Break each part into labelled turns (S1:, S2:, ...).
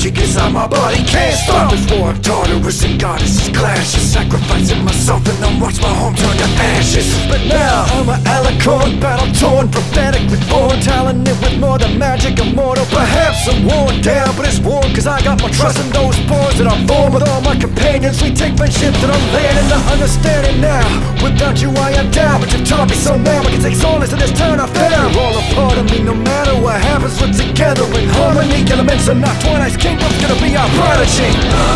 S1: magic inside my body can't stop. This war of Tartarus and goddesses clashes, sacrificing myself and then watch my home turn to ashes. But now I'm an alicorn, battle-torn, prophetically born, talented with more than magic, immortal. Perhaps I'm worn down, but it's warm cause I got my trust in those bonds that I'm born with all my companions. We take friendship that I'm learning to understanding now. Without you I am down, but you've taught me so now I can take solace in this turn I found. You're all a part of me, no matter what happens, we're together in harmony. Elements are not Twilight's kingdom's gonna be our prodigy.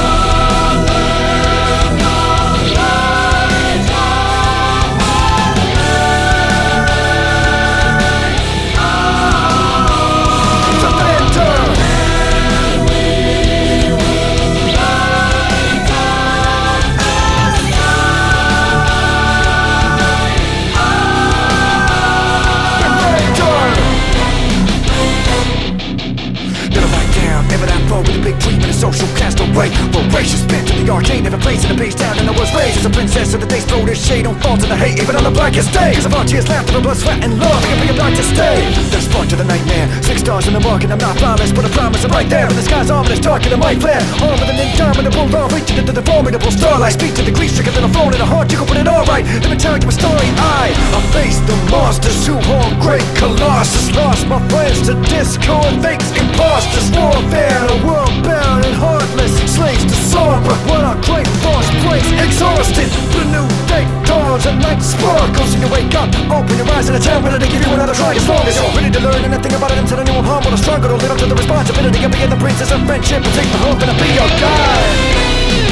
S1: With a big dream and a social castaway, voracious bent to the arcane, never placed in a base down, and I was raised as a princess. So the days throw this shade, don't fall to the hate, even on the blackest day. Cause of our tears, laughter, and blood, sweat, and love, I can bring it back to stay. There's spark to the nightmare, 6 stars in the mark, and I'm not flawless, but I promise I'm right there. And the sky's ominous, dark and it might flare, armed with an indomitable law, reaching into the formidable starlight. Speak to the grief-stricken that I'm flown in a heart, you can put it all right. Let me tell you a story. I faced the monsters who harm great Colossus, lost my friends to discord, fakes, imposters, warfare, a world bound and heartless, slaves to sorrow. But when our great force breaks, exhausted, the new day dawns and night sparkles. And you wake up, open your eyes, and it's time ready to give you another try. As long as you're ready to learn anything about it, until I knew I'm humble or struggle to live up to the responsibility of being the princess of friendship and take the hope and I'll be your guide.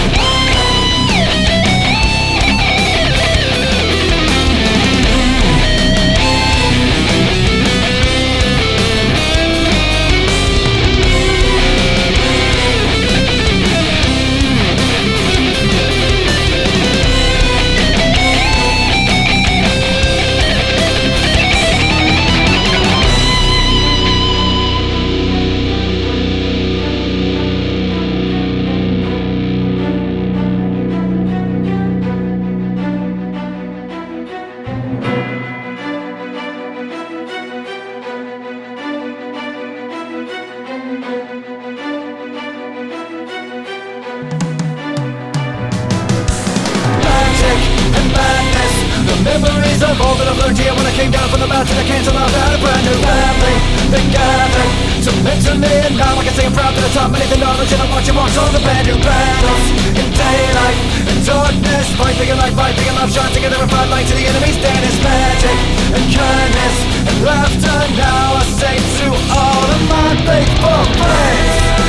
S1: Memories of all that I've learned here when I came down from the mountain. I cancel out that a brand new family that gathered to mentor me, and now I can say I'm proud that I taught many the knowledge, and I'm watching marks on the brand new battles in daylight and darkness. Fight big and light, fight big and love, shine together and fight light to the enemy's stand. It's magic and kindness and laughter. Now I say to all of my faithful friends,